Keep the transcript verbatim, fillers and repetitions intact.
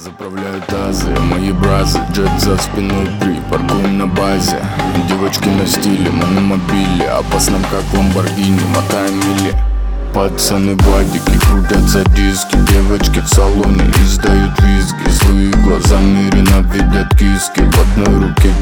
Заправляют тазы, мои бразы, джет за спиной, припаркуем на базе. Девочки на стиле, мы на мобиле, опасном как ламборгини, мотаем мили. Пацаны бадики, крутятся диски, девочки в салоне издают визги. Злые глаза Мирина видят киски, в одной руке